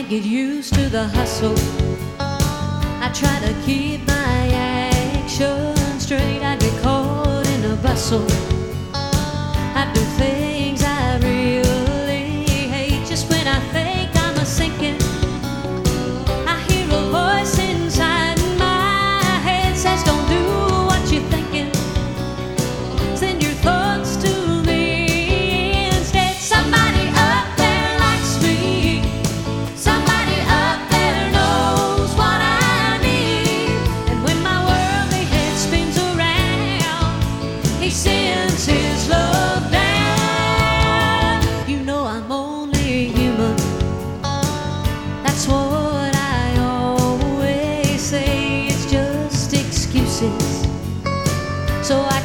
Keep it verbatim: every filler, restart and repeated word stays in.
get used to the hustle. I try to keep my action straight. I get caught in a bustle. I do things I really hate. Just when I think I'm a sinking, I hear a voice inside my head says, don't do what you're thinking. Send your thoughts to me instead. Somebody up there likes me. Somebody up there knows what I need. And when my worldly head spins around, he sends his love down. You know I'm only human. That's what I always say. It's just excuses, so I